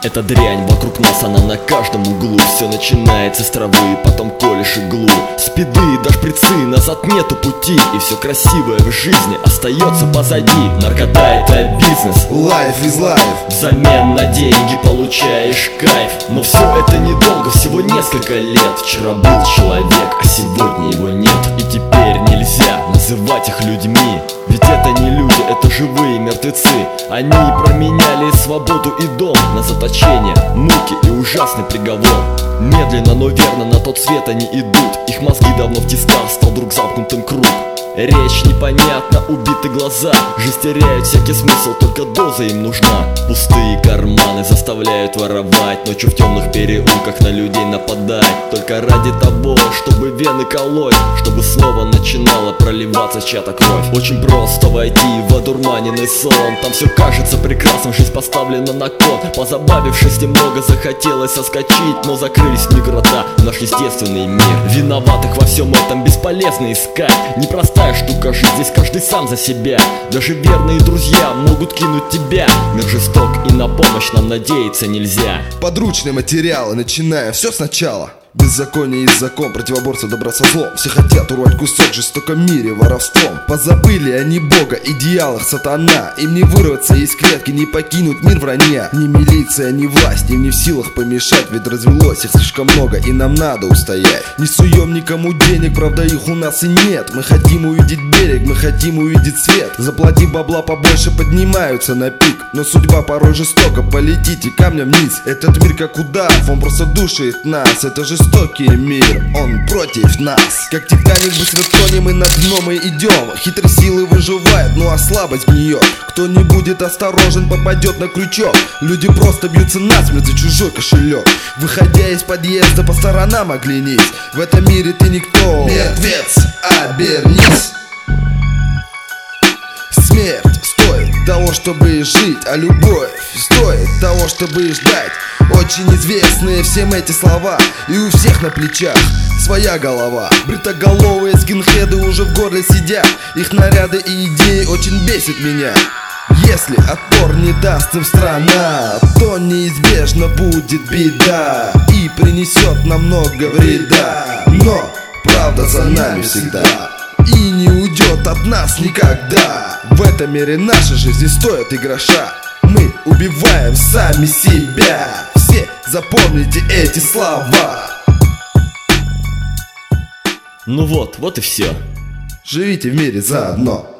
Эта дрянь вокруг нас, она на каждом углу. Все начинается с травы, потом колешь иглу. Спиды, да шприцы, назад нету пути. И все красивое в жизни остается позади. Наркота — это бизнес, Life is life. взамен на деньги получаешь кайф. Но все это недолго, всего несколько лет. Вчера был человек, а сегодня его нет. И теперь нельзя называть их людьми, ведь это не люди, это живые мертвецы. Они променяли свободу и дом на заточение, муки и ужасный приговор. Медленно, но верно на тот свет они идут. Их мозги давно в тисках, стал вдруг замкнутым круг. Речь непонятна, убиты глаза. Жизнь теряет всякий смысл, только доза им нужна. Пустые карманы заставляют воровать, ночью в темных переулках на людей нападать. Только ради того, чтобы вены колоть, чтобы снова начинала проливаться чья-то кровь. Очень просто войти в одурманенный сон. Там все кажется прекрасным, жизнь поставлена на кон. Позабавившись немного, захотелось соскочить, но закрылись микрота в наш естественный мир. Виноватых во всем этом бесполезно искать. Непростая штука жить, здесь каждый сам за себя. Даже верные друзья могут кинуть тебя. Мир жесток, и на помощь нам надеяться нельзя. Подручные материалы, начинаем все сначала. Беззаконие есть закон, противоборство добра со злом. Все хотят урвать кусок в жестоком мире воровством. Позабыли они Бога, идеалах сатана. Им не вырваться из клетки, не покинуть мир вранья. Ни милиция, ни власть, им не в силах помешать. Ведь развелось их слишком много, и нам надо устоять. Не суем никому денег, правда их у нас и нет. Мы хотим увидеть берег, мы хотим увидеть свет. Заплати бабла побольше, поднимаются на пик. Но судьба порой жестока, полетите камнем вниз. Этот мир как удар, он просто душит нас. Это жестокий мир, он против нас. Как Титаник быстро тонем и на дно мы идем. Хитрые силы выживают, ну а слабость гниет. Кто не будет осторожен, попадет на крючок. Люди просто бьются насмерть за чужой кошелек. Выходя из подъезда, по сторонам оглянись. В этом мире ты никто, мертвец, обернись. Смерть стоит того, чтобы жить, а любовь стоит того, чтобы ждать. Очень известные всем эти слова, и у всех на плечах своя голова. Бритоголовые скинхеды уже в горле сидят. Их наряды и идеи очень бесят меня. Если отпор не даст им страна, то неизбежно будет беда и принесет нам много вреда. Но правда за нами всегда и не уйдет от нас никогда. В этом мире наша жизнь не стоит и гроша. Мы убиваем сами себя. Все запомните эти слова. Ну вот и все. Живите в мире заодно.